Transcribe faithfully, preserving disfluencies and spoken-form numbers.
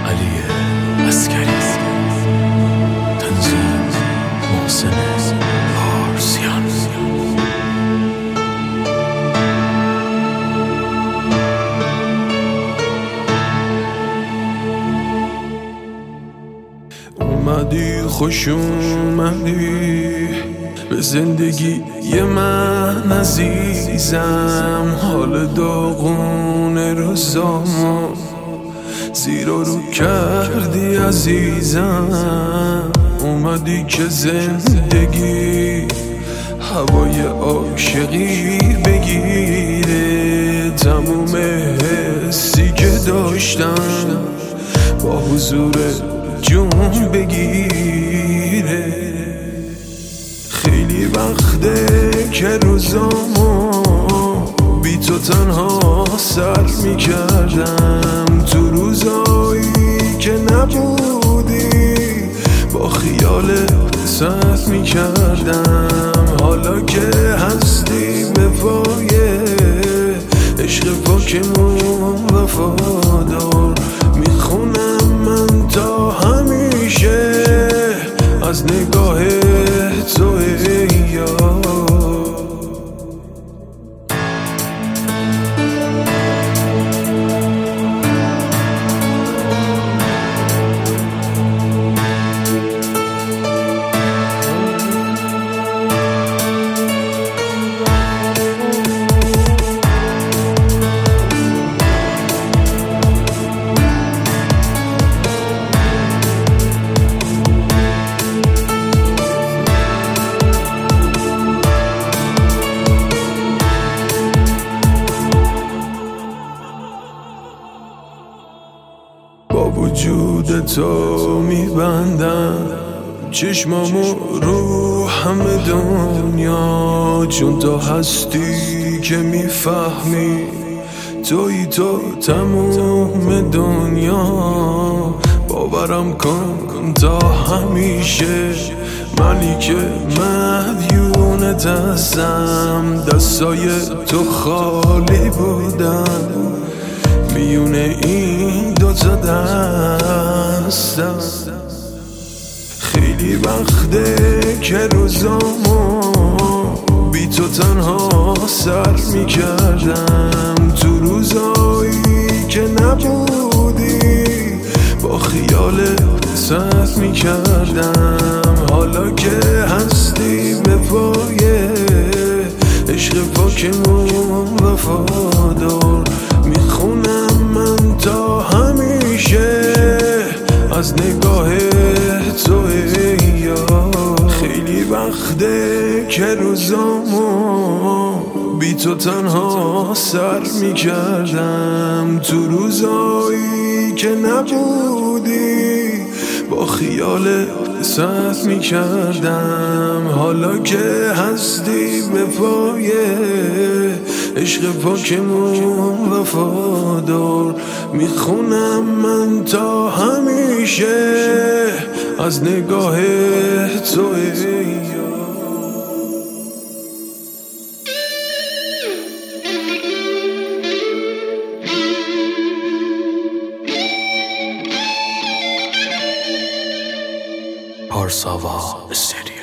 علی عسکری، تنظیم محسن پارسیان. اومدی خوش اومدی به زندگی من عزیزم، حال داغون روزامو زیر و رو کردی عزیزم. اومدی که زندگی هوای عاشقی بگیره، تموم حسی که داشتم با حضور جون بگیره. خیلی وقته که روزامو بی تو تنها سر میکردم، تو روزایی که نبودی با خیال سر میکردم. حالا که هستی به پای عشق پاکمون وفادار، میخونم من تا همیشه از نگاه تو ای یار. با وجود تو میبندم چشمامو رو همه دنیا، چون تو هستی که میفهمی توی تو تموم دنیا. باورم کن تا همیشه منی که مدیونت هستم، دستای تو خالی بودن میونه این دوتا دستم. خیلی وقته که روزامو بی تو تنها سر میکردم، تو روزایی که نبودی با خیال سر میکردم. حالا که هستی به پای عشق پاکمون وفادار، میخونم من تا همیشه از نگاه تو ای یار. خیلی وقته که روزامو بی تو تنها سر میکردم، تو روزایی که نبودی با خیال سر میکردم. حالا که هستی به پای عشق پاکمون وفادار، میخونم من تا همیشه از نگاه تو ای یار. پارساوا استودیو.